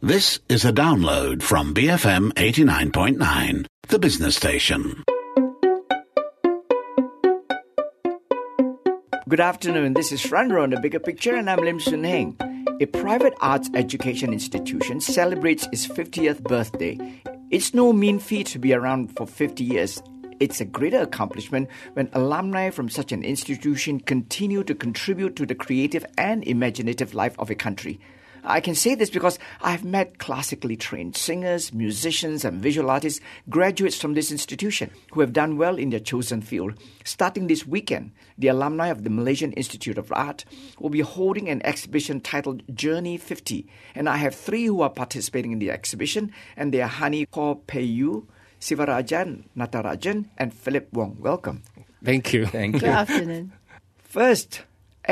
This is a download from BFM 89.9, the business station. Good afternoon, this is Front Row on The Bigger Picture and I'm Lim Soon Heng. A private arts education institution celebrates its 50th birthday. It's no mean feat to be around for 50 years. It's a greater accomplishment when alumni from such an institution continue to contribute to the creative and imaginative life of a country. I can say this because I've met classically trained singers, musicians, and visual artists, graduates from this institution, who have done well in their chosen field. Starting this weekend, the alumni of the Malaysian Institute of Art will be holding an exhibition titled Journey 50. And I have three who are participating in the exhibition, and they are Hani Kaur Peiyu, Sivarajan Natarajan, and Philip Wong. Welcome. Thank you. Good afternoon. First,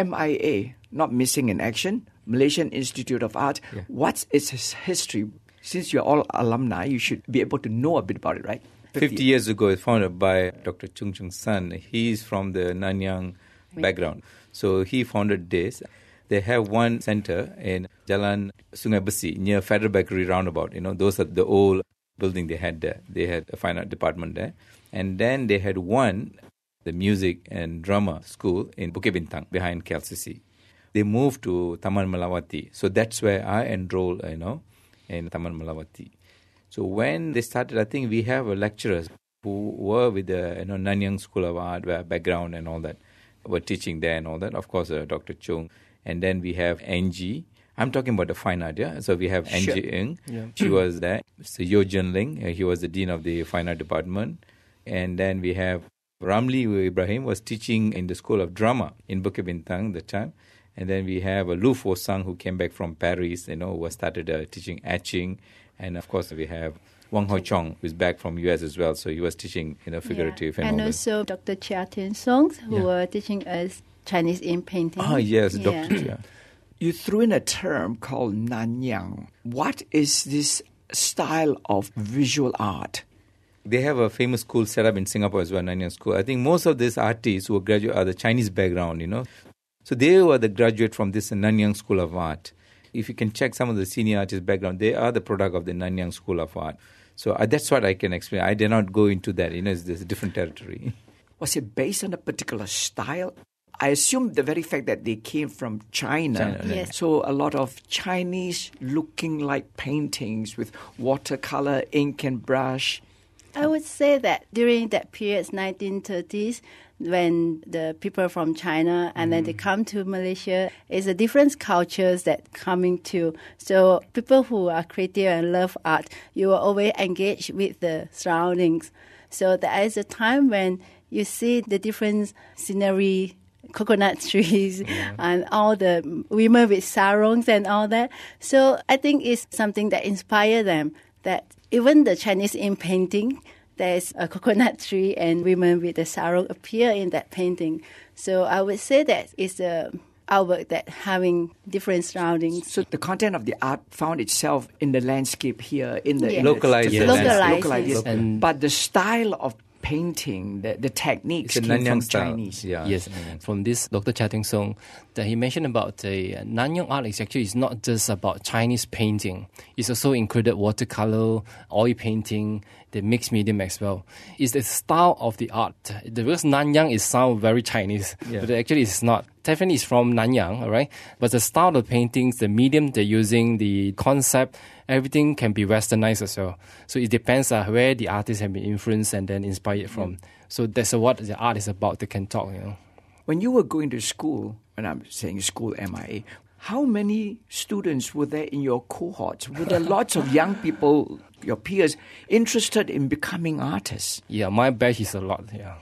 MIA, not missing in action, Malaysian Institute of Art. Yeah. What's its history? Since you're all alumni, you should be able to know a bit about it, right? 50 years ago, it was founded by Dr. Chung Chung San. He's from the Nanyang background. So he founded this. They have one center in Jalan Sungai Besi near Federal Bakery roundabout. You know, those are the old building they had there. They had a fine art department there. And then they had one, the music and drama school in Bukit Bintang behind KLCC. They moved to Taman Melawati. So that's where I enrolled, in Taman Melawati. So when they started, I think we have lecturers who were with the Nanyang School of Art background and all that, were teaching there and all that. Of course, Dr. Chung. And then we have Angie. I'm talking about the fine art, yeah? So we have Angie Ng. Yeah. She was there. So Yo Jun Ling, he was the dean of the fine art department. And then we have Ramli Ibrahim was teaching in the School of Drama in Bukit Bintang that time. And then we have Lu Fo Sang who came back from Paris, who started teaching etching. And of course, we have Wang Hoi Chong, who's back from US as well. So he was teaching, figurative and all also that. Dr. Chia Tian Song, who were teaching us Chinese ink painting. Ah, yes, Dr. Chia. You threw in a term called Nanyang. What is this style of visual art? They have a famous school set up in Singapore as well, Nanyang School. I think most of these artists who graduate are the Chinese background, So they were the graduate from this Nanyang School of Art. If you can check some of the senior artists' background, they are the product of the Nanyang School of Art. So that's what I can explain. I did not go into that. It's a different territory. Was it based on a particular style? I assume the very fact that they came from China. Yes. So a lot of Chinese-looking like paintings with watercolor, ink and brush. I would say that during that period, 1930s, when the people from China and then they come to Malaysia, it's a different cultures that coming to. So people who are creative and love art, you are always engaged with the surroundings. So there is a time when you see the different scenery, coconut trees and all the women with sarongs and all that. So I think it's something that inspires them, that even the Chinese ink painting, there's a coconut tree and women with a sarong appear in that painting. So I would say that it's the artwork that having different surroundings. So the content of the art found itself in the landscape here, in the localized. Localized. But the style of painting, the techniques came from style. Chinese. Yeah. Yes, from this Dr. Chia Tian Song, that he mentioned about the Nanyang art is actually not just about Chinese painting. It's also included watercolor, oil painting, the mixed medium as well. It's the style of the art. Because Nanyang is sound very Chinese, but actually it's not. Definitely it's from Nanyang, all right? But the style of paintings, the medium they're using, the concept, everything can be westernized as well. So it depends on where the artist have been influenced and then inspired from. So that's what the art is about. They can talk, When you were going to school, when I'm saying school MIA, how many students were there in your cohorts? Were there lots of young people, your peers, interested in becoming artists? Yeah, my batch is a lot,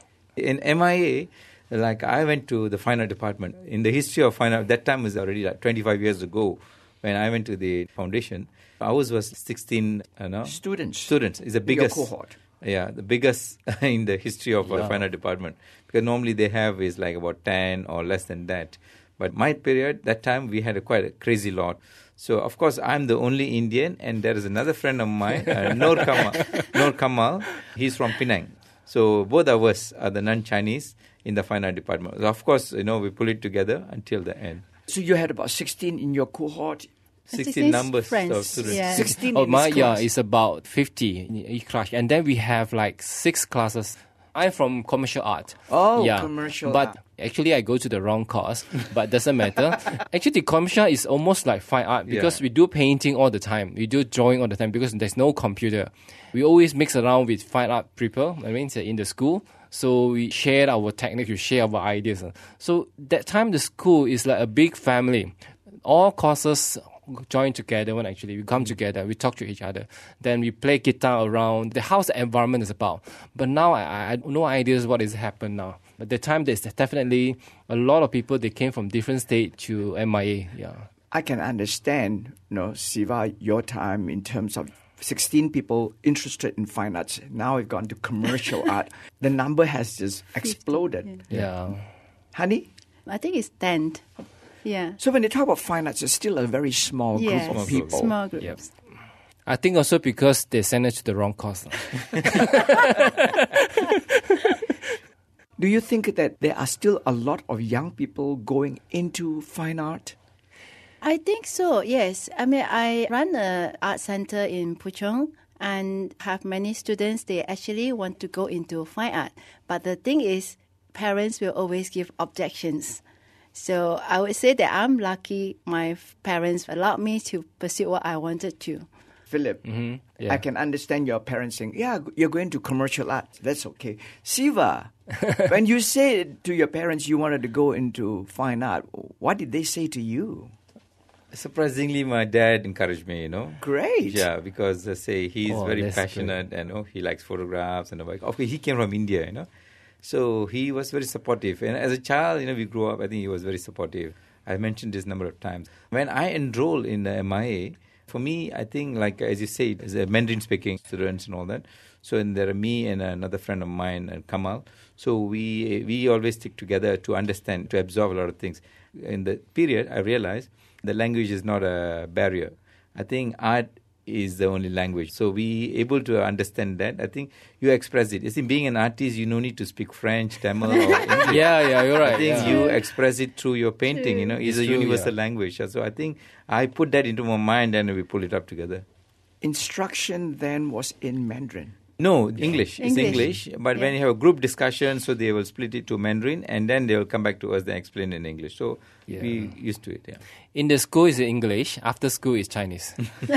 In MIA, like I went to the fine art department. In the history of fine art, that time was already like 25 years ago when I went to the foundation. Ours was 16 Students. It's the biggest cohort. Yeah, the biggest in the history of the fine art department. Because normally they have is like about 10 or less than that. But my period, that time we had quite a crazy lot. So, of course, I'm the only Indian, and there is another friend of mine, Noor Kamal. He's from Penang. So, both of us are the non-Chinese in the fine art department. So, of course, we pull it together until the end. So, you had about 16 in your cohort. 16 numbers friends. of students. Yeah. 16 Oh, in this class. it's about 50 in each class. And then we have like 6 classes. I'm from commercial art. Oh, commercial but art. actually, I go to the wrong course, but doesn't matter. Actually, the commercial is almost like fine art because we do painting all the time. We do drawing all the time because there's no computer. We always mix around with fine art people, in the school. So we share our techniques, we share our ideas. So that time, the school is like a big family. All courses join together when actually we come together, we talk to each other. Then we play guitar around. The house environment is about. But now I have no ideas what is happening now. But the time there's definitely a lot of people, they came from different states to MIA. Yeah. I can understand, Siva, your time in terms of 16 people interested in fine arts. Now we've gone to commercial art. The number has just exploded. Yeah. Honey? I think it's 10. Yeah. So when they talk about fine arts, it's still a very small group Yes. of people. Small groups. Yep. I think also because they sent us to the wrong course. Do you think that there are still a lot of young people going into fine art? I think so, yes. I mean, I run an art center in Puchong and have many students, they actually want to go into fine art. But the thing is, parents will always give objections. So I would say that I'm lucky my parents allowed me to pursue what I wanted to. Philip, Yeah. I can understand your parents saying, yeah, you're going to commercial art. That's okay. Siva, when you said to your parents you wanted to go into fine art, what did they say to you? Surprisingly, my dad encouraged me, Great. Yeah, because he's very that's passionate and he likes photographs and okay, he came from India, So he was very supportive. And as a child, we grew up, I think he was very supportive. I mentioned this number of times. When I enrolled in the MIA, for me, I think, like as you said, as a Mandarin-speaking students and all that. So and there are me and another friend of mine, Kamal. So we always stick together to understand, to absorb a lot of things. In the period, I realized the language is not a barrier. I think art is the only language. So we able to understand that. I think you express it. You see, being an artist, you no need to speak French, Tamil, or English. Yeah, you're right. I think yeah. you express it through your painting, It's a true, universal yeah. language. So I think I put that into my mind and we pull it up together. Instruction then was in Mandarin. No, English. It's English. English. But when you have a group discussion, so they will split it to Mandarin and then they will come back to us and explain in English. So we used to it, yeah. In the school is English, after school is Chinese.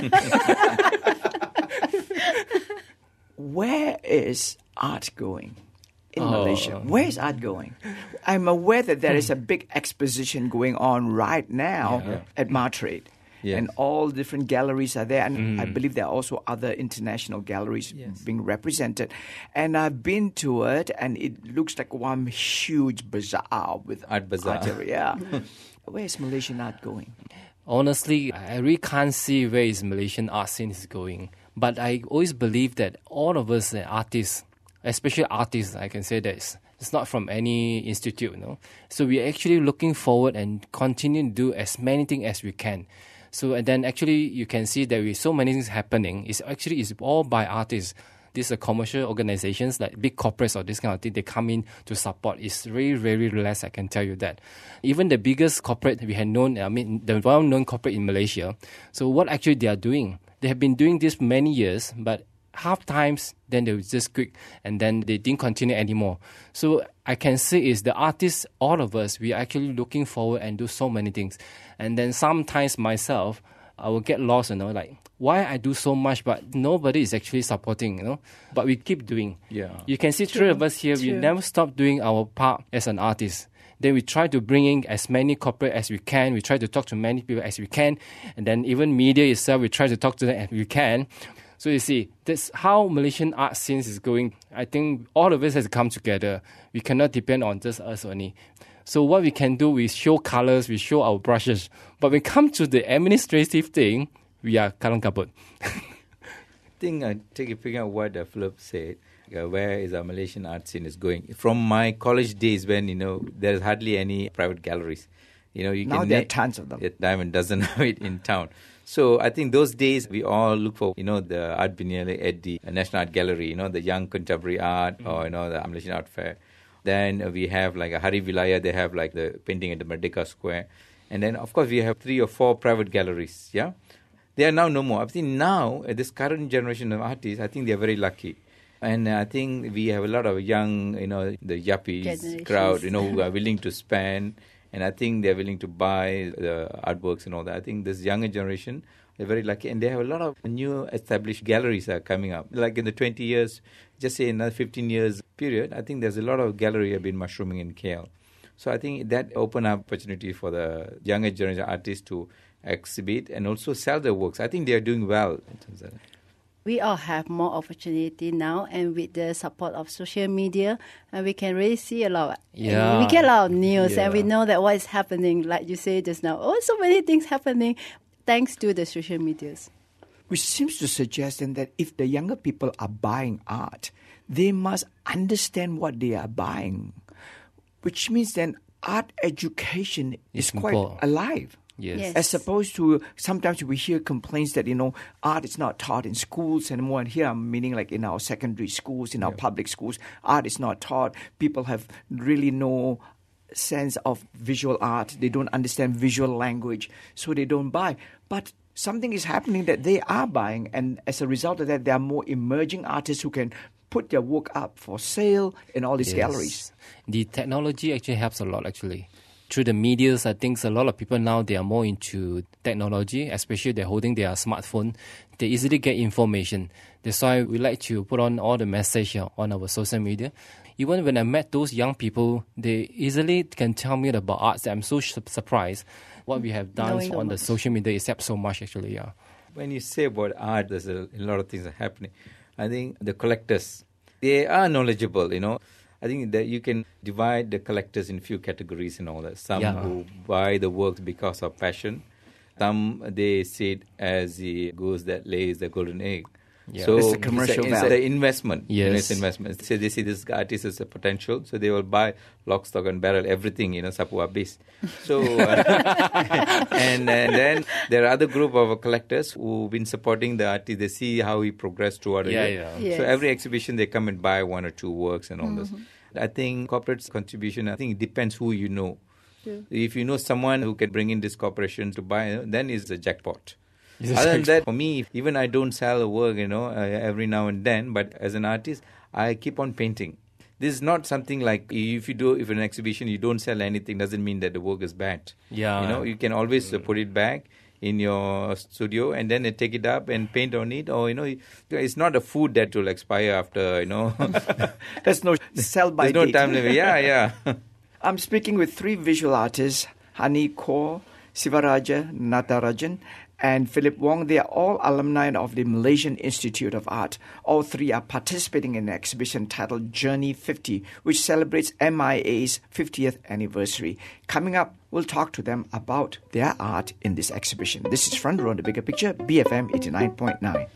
Where is art going in Malaysia? Where is art going? I'm aware that there is a big exposition going on right now at Martrade. Yes. And all different galleries are there. And I believe there are also other international galleries being represented. And I've been to it, and it looks like one huge bazaar with Art bazaar. artillery. Yeah. Where is Malaysian art going? Honestly, I really can't see where is Malaysian art scene is going. But I always believe that all of us artists, especially artists, I can say that it's not from any institute, So we're actually looking forward and continue to do as many things as we can. So and then actually you can see that with so many things happening, it's all by artists. These are commercial organizations like big corporates or this kind of thing, they come in to support. It's very, very less, I can tell you that. Even the biggest corporate we had known, the well-known corporate in Malaysia, so what actually they are doing, they have been doing this many years, but half times then they would just quit and then they didn't continue anymore. So I can say is the artists, all of us, we are actually looking forward and do so many things. And then sometimes myself, I will get lost, like why I do so much but nobody is actually supporting, But we keep doing. Yeah. You can see three of us here, we never stop doing our part as an artist. Then we try to bring in as many corporate as we can. We try to talk to many people as we can. And then even media itself, we try to talk to them as we can. So you see, that's how Malaysian art scene is going. I think all of us has to come together. We cannot depend on just us only. So what we can do, we show colors, we show our brushes. But when it comes to the administrative thing, we are kalang kabut. I think picking up what Philip said, where is our Malaysian art scene is going. From my college days when, there's hardly any private galleries. Now there are tons of them. Diamond doesn't have it in town. So I think those days we all look for, the Art Biennale at the National Art Gallery, the Young Contemporary Art or, the Malaysian Art Fair. Then we have like a Hari Vilaya, they have like the painting at the Merdeka Square. And then, of course, we have 3 or 4 private galleries, yeah? They are now no more. I think now, this current generation of artists, I think they are very lucky. And I think we have a lot of young, the yuppies crowd, who are willing to spend. And I think they're willing to buy the artworks and all that. I think this younger generation, they're very lucky. And they have a lot of new established galleries that are coming up. Like in the 20 years, just say another 15 years period, I think there's a lot of gallery have been mushrooming in KL. So I think that opened up opportunity for the younger generation artists to exhibit and also sell their works. I think they are doing well in terms of that. We all have more opportunity now, and with the support of social media, and we can really see a lot. Yeah. We get a lot of news, Yeah. and we know that what is happening, like you say just now. Oh, so many things happening thanks to the social medias. Which seems to suggest then that if the younger people are buying art, they must understand what they are buying, which means then art education is quite important. alive. Yes. As opposed to sometimes we hear complaints that, art is not taught in schools anymore. And here I'm meaning like in our secondary schools, in our public schools, art is not taught. People have really no sense of visual art. They don't understand visual language, so they don't buy. But something is happening that they are buying. And as a result of that, there are more emerging artists who can put their work up for sale in all these galleries. The technology actually helps a lot, actually. Through the medias, I think a lot of people now, they are more into technology, especially they're holding their smartphone. They easily get information. That's why we like to put on all the message on our social media. Even when I met those young people, they easily can tell me about arts. I'm so surprised what we have done Knowing on the much. social media is helped so much, actually, yeah. When you say about art, there's a lot of things are happening. I think the collectors, they are knowledgeable, I think that you can divide the collectors in few categories and all that. Some who buy the works because of passion. Some, they see it as the goose that lays the golden egg. Yeah. So It's the commercial it's value. the investment. Yes. It's investment. So they see this artist as a potential, so they will buy lock, stock and barrel, everything, sapu habis. So, and then there are other group of collectors who've been supporting the artist. They see how he progressed throughout the year. Yeah. Yes. So every exhibition, they come and buy 1 or 2 works and all this. I think corporate contribution, I think it depends who you know. True. If you know someone who can bring in this corporation to buy, then it's a jackpot. It's a Other than jackpot. that, for me, even I don't sell a work, every now and then, but as an artist, I keep on painting. This is not something like if an exhibition, you don't sell anything, doesn't mean that the work is bad. Yeah. You can always put it back in your studio and then take it up and paint on it. Or, it's not a food that will expire after, There's no sell-by There's no date. time limit. Yeah. I'm speaking with 3 visual artists, Hani Kaur, Sivaraja Natarajan, and Philip Wong. They are all alumni of the Malaysian Institute of Art. All 3 are participating in an exhibition titled Journey 50, which celebrates MIA's 50th anniversary. Coming up, we'll talk to them about their art in this exhibition. This is Front Row on the Bigger Picture, BFM 89.9.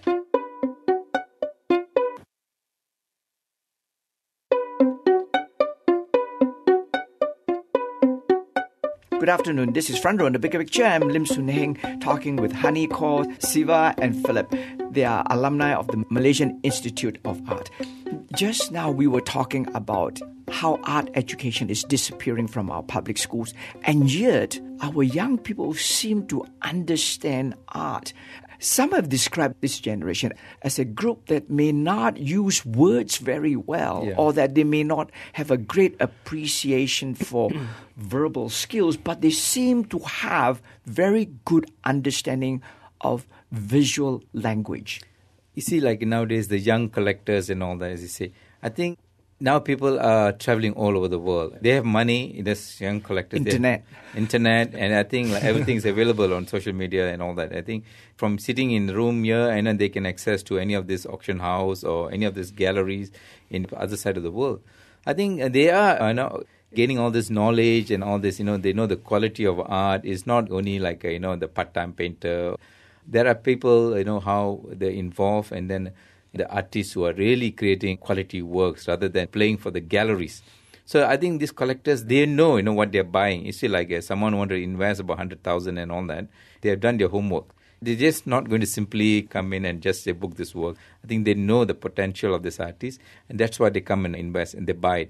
Good afternoon. This is Front Row on the Bigger Picture. I'm Lim Soon Heng, talking with Hani Kaur, Siva and Philip. They are alumni of the Malaysian Institute of Art. Just now we were talking about how art education is disappearing from our public schools, and yet our young people seem to understand art. Some have described this generation as a group that may not use words very well, or that they may not have a great appreciation for verbal skills, but they seem to have very good understanding of visual language. You see, like nowadays, the young collectors and all that, as you say, I think now people are traveling all over the world. They have money, this young collectors. Internet, and I think like, everything is available on social media and all that. I think from sitting in the room here, and then they can access to any of this auction house or any of these galleries in the other side of the world. I think they are, gaining all this knowledge and all this, they know the quality of art is not only like, the part-time painter. There are people, how they're involved, and then the artists who are really creating quality works rather than playing for the galleries. So I think these collectors, they know, what they're buying. You see, like someone want to invest about 100,000 and all that, they have done their homework. They're just not going to simply come in and just say, book this work. I think they know the potential of this artist, and that's why they come and invest and they buy it.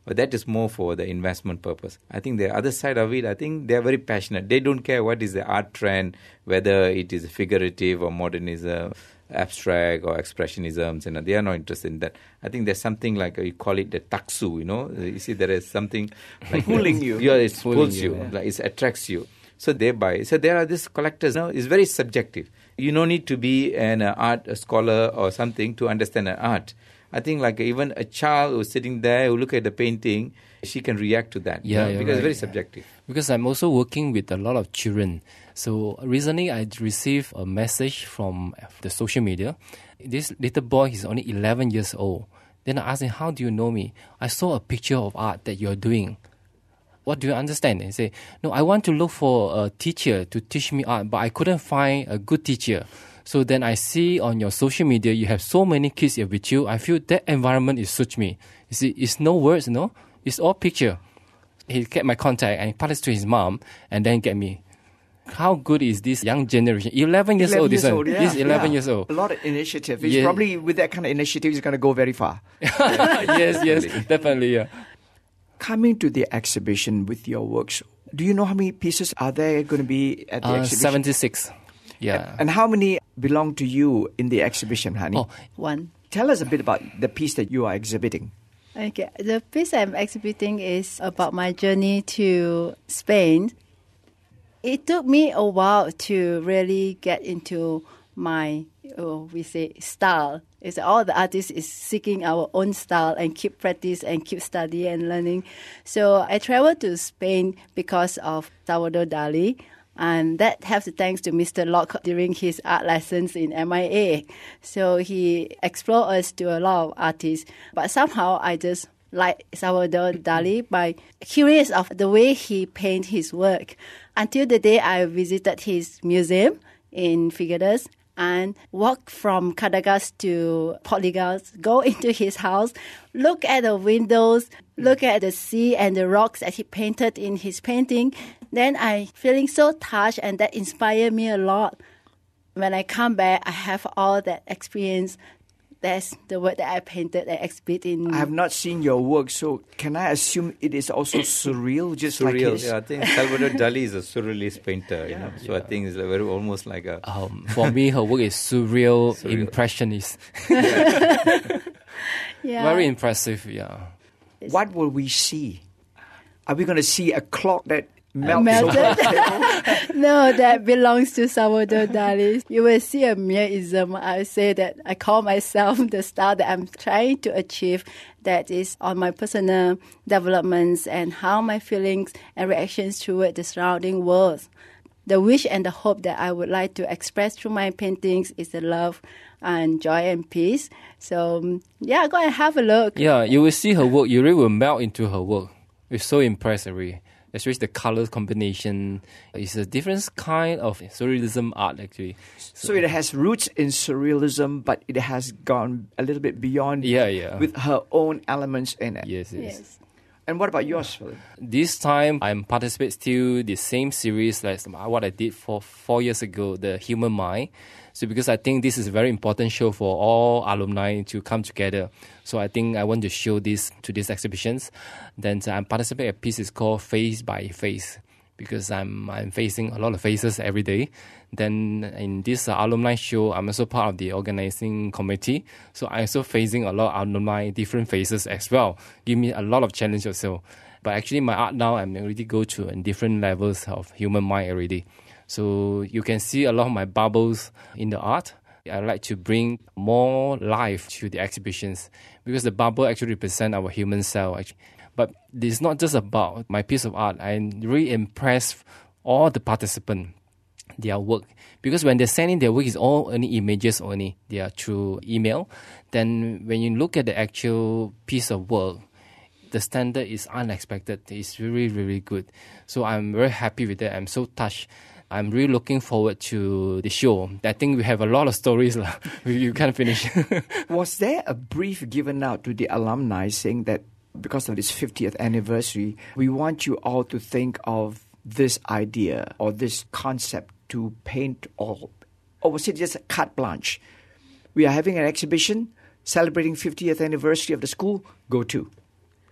But that is more for the investment purpose. I think the other side of it, I think they are very passionate. They don't care what is the art trend, whether it is figurative or modernism, abstract or expressionisms, they are not interested in that. I think there's something like, you call it the taksu, you see there is something like pulling you. Yeah, it pulls you, like it attracts you. So they buy. So there are these collectors now. It's very subjective. You don't need to be an art scholar or something to understand an art. I think like even a child who's sitting there who look at the painting, she can react to that. Yeah, because it's very subjective. Because I'm also working with a lot of children. So recently I received a message from the social media. This little boy is only 11 years old. Then I asked him, how do you know me? I saw a picture of art that you're doing. What do you understand? He say, no, I want to look for a teacher to teach me art, but I couldn't find a good teacher. So then I see on your social media, you have so many kids here with you. I feel that environment is suits me. You see, it's no words, it's all picture. He kept my contact and he passed it to his mom and then get me. How good is this young generation? 11 years old, this one. He's 11 years old. A lot of initiative. He's probably, with that kind of initiative, he's going to go very far. Yes, definitely, yeah. Coming to the exhibition with your works, do you know how many pieces are there going to be at the exhibition? 76. Yeah. And how many belong to you in the exhibition, honey? Oh, One. Tell us a bit about the piece that you are exhibiting. Okay, the piece I'm exhibiting is about my journey to Spain. It took me a while to really get into my, style. It's all the artists is seeking our own style and keep practice and keep study and learning. So I traveled to Spain because of Salvador Dali. And that has to thanks to Mr. Locke during his art lessons in MIA. So he explored us to a lot of artists. But somehow I just like Salvador Dali by curious of the way he paints his work. Until the day I visited his museum in Figueres and walk from Cadagas to Portugal, go into his house, look at the windows, look at the sea and the rocks that he painted in his painting. Then I feeling so touched, and that inspired me a lot. When I come back, I have all that experience. That's the work that I painted and exhibit in. I have not seen your work, so can I assume it is also surreal, just like his? Yeah, I think Salvador Dali is a surrealist painter, So I think it's very almost like a... for me, her work is surreal. Impressionist. Very impressive, yeah. What will we see? Are we going to see a clock that melted? No, that belongs to Salvador Dali. You will see a mere-ism. I say that I call myself the star that I'm trying to achieve, that is on my personal developments and how my feelings and reactions toward the surrounding world. The wish and the hope that I would like to express through my paintings is the love and joy and peace. So, go and have a look. Yeah, you will see her work. You really will melt into her work. It's so impressive, really. Especially the color combination. It's a different kind of surrealism art, actually. So it has roots in surrealism, but it has gone a little bit beyond with her own elements in it. Yes. And what about yours, Philip? This time, I'm participating still the same series like what I did for 4 years ago, the Human Mind. So because I think this is a very important show for all alumni to come together. So I think I want to show this to these exhibitions. Then I'm participating in a piece is called Face by Face, because I'm facing a lot of faces every day. Then in this alumni show, I'm also part of the organizing committee. So I'm also facing a lot of alumni, different faces as well. Give me a lot of challenge also. But actually my art now, I'm already go to different levels of human mind already. So you can see a lot of my bubbles in the art. I like to bring more life to the exhibitions because the bubble actually represents our human cell. But it's not just about my piece of art. I'm really impressed all the participants, their work. Because when they're sending their work, it's all only images only. They are through email. Then when you look at the actual piece of work, the standard is unexpected. It's really, really good. So I'm very happy with that. I'm so touched. I'm really looking forward to the show. I think we have a lot of stories. You can't finish. Was there a brief given out to the alumni saying that because of this 50th anniversary, we want you all to think of this idea or this concept to paint or was it just a carte blanche? We are having an exhibition celebrating 50th anniversary of the school, go to.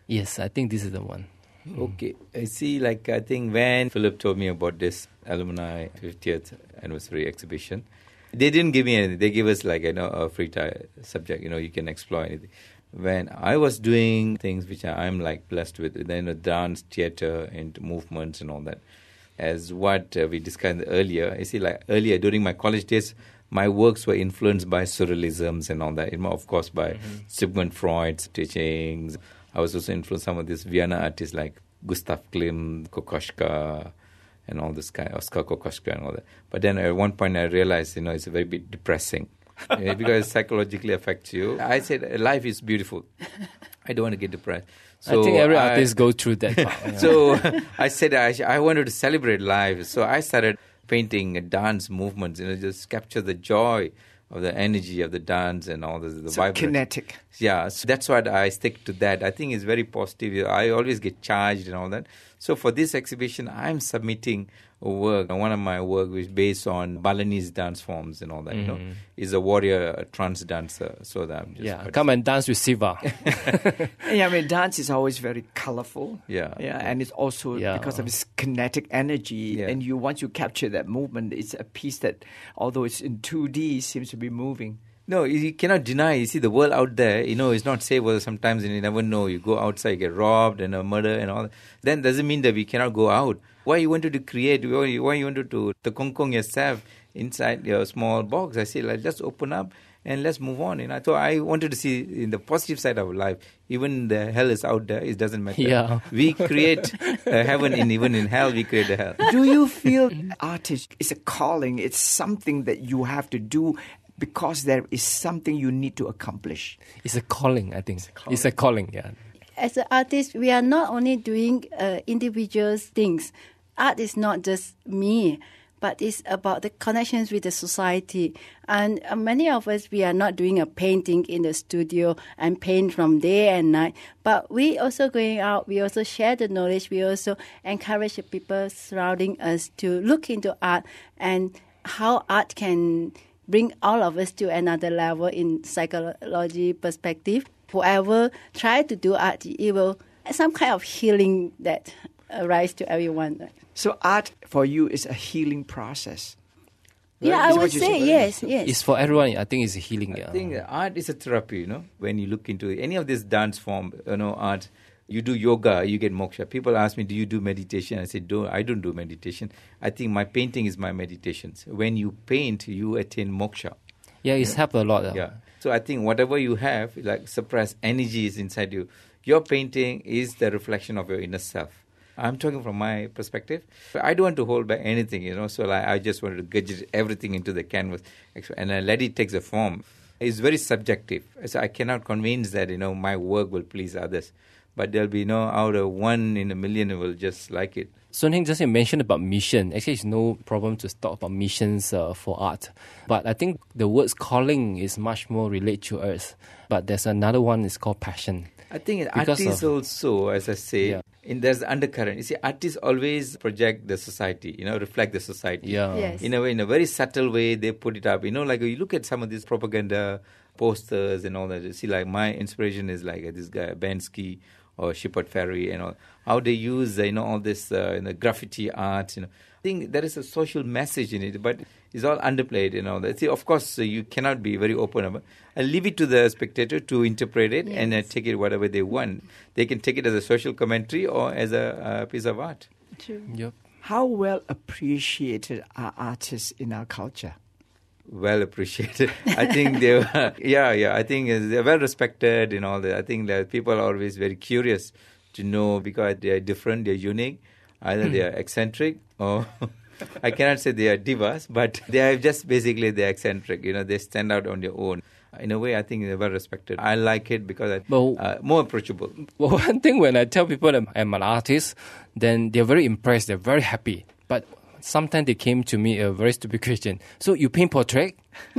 Yes, I think this is the one. Okay. I see, like, I think when Philip told me about this alumni 50th anniversary exhibition, they didn't give me anything. They gave us, like, a free subject, you can explore anything. When I was doing things which I'm, like, blessed with, dance, theater, and movements and all that, as what we discussed earlier, you see, like, earlier during my college days, my works were influenced by surrealisms and all that, of course, by Sigmund Freud's teachings. I was also influenced some of these Vienna artists like Gustav Klimt, Kokoschka, and all this kind, Oskar Kokoschka and all that. But then at one point I realized, it's a very bit depressing because it psychologically affects you. I said, life is beautiful. I don't want to get depressed. So I think every artist goes through that part. So I said I wanted to celebrate life. So I started painting dance movements, just capture the joy of the energy of the dance and all the vibrance. Kinetic. Yeah, so that's what I stick to that. I think it's very positive. I always get charged and all that. So for this exhibition, I'm submitting a work. One of my work is based on Balinese dance forms and all that. Is a warrior trance dancer. So that I'm just come and dance with Siva. Yeah, I mean, dance is always very colorful. Yeah. And it's also because of its kinetic energy. Yeah. And once you capture that movement, it's a piece that, although it's in 2D, seems to be moving. No, you cannot deny. You see, the world out there, it's not safe. Well, sometimes you never know. You go outside, you get robbed and murder and all that. Then doesn't mean that we cannot go out. Why you wanted to create? Why you wanted to tekongkong yourself inside your small box? I say, like, just open up and let's move on. So I wanted to see in the positive side of life. Even the hell is out there. It doesn't matter. Yeah. We create heaven, even in hell, we create the hell. Do you feel artist is a calling? It's something that you have to do because there is something you need to accomplish. It's a calling, I think. It's a calling, yeah. As an artist, we are not only doing individual things. Art is not just me, but it's about the connections with the society. And many of us, we are not doing a painting in the studio and paint from day and night. But we also going out, we also share the knowledge, we also encourage the people surrounding us to look into art and how art can bring all of us to another level in psychology perspective. Whoever try to do art, it will some kind of healing that arise to everyone. So art for you is a healing process. Right? Yeah, I would say yes. It's for everyone. I think it's a healing. I think art is a therapy, When you look into any of this dance form, art, you do yoga, you get moksha. People ask me, do you do meditation? I say, I don't do meditation. I think my painting is my meditation. When you paint, you attain moksha. Yeah, it's helped a lot. Yeah. So I think whatever you have, like suppressed energy is inside you. Your painting is the reflection of your inner self. I'm talking from my perspective. I don't want to hold back anything, So I just wanted to gadget everything into the canvas and I let it take the form. It's very subjective. So I cannot convince that, my work will please others. But there'll be out of 1 in a million who will just like it. Sun Heng just mentioned about mission. Actually, it's no problem to talk about missions for art. But I think the words calling is much more related to us. But there's another one, it's called passion. I think artists also, as I say, there's the undercurrent. You see, artists always project the society, reflect the society. Yeah. Yes. In a very subtle way, they put it up. Like you look at some of these propaganda posters and all that. You see, like my inspiration is like this guy, Bansky, or Shepard Fairey, how they use, all this graffiti art, I think there is a social message in it, but it's all underplayed, See, of course, you cannot be very open about it. I leave it to the spectator to interpret it and take it whatever they want. They can take it as a social commentary or as a piece of art. True. Yep. How well appreciated are artists in our culture? Well appreciated. I think they were, I think they're well respected and all that. I think that people are always very curious to know because they are different, they're unique. Either they are eccentric or I cannot say they are divas, but they are just basically they're eccentric. They stand out on their own. In a way, I think they're well respected. I like it because more approachable. Well, one thing when I tell people that I'm an artist, then they're very impressed, they're very happy. But sometimes they came to me a very stupid question. So you paint portrait?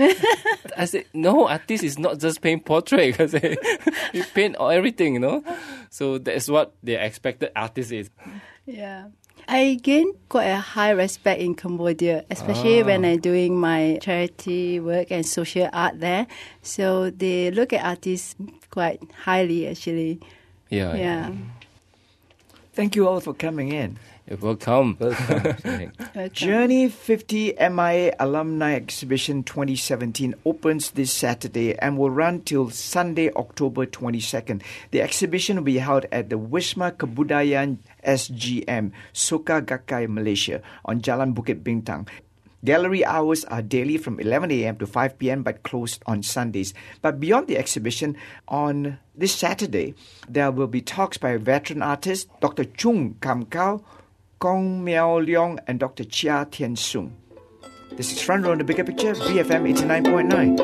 I said, no, artist is not just paint portrait. I said, you paint everything, So that's what the expected artist is. Yeah. I gain quite a high respect in Cambodia, especially when I'm doing my charity work and social art there. So they look at artists quite highly, actually. Yeah. Thank you all for coming in. You're welcome. Welcome. Welcome. Journey 50 MIA Alumni Exhibition 2017 opens this Saturday and will run till Sunday, October 22nd. The exhibition will be held at the Wisma Kebudayaan SGM, Soka Gakkai, Malaysia, on Jalan Bukit Bintang. Gallery hours are daily from 11 a.m. to 5 p.m. but closed on Sundays. But beyond the exhibition, on this Saturday, there will be talks by veteran artists Dr. Chung Kam Kao, Kong Miao Leong, and Dr. Chia Tien Sung. This is Front Row in the Bigger Picture, BFM 89.9.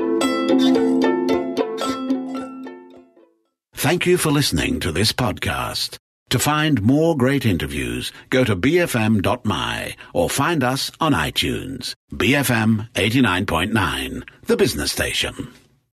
Thank you for listening to this podcast. To find more great interviews, go to bfm.my or find us on iTunes. BFM 89.9, the business station.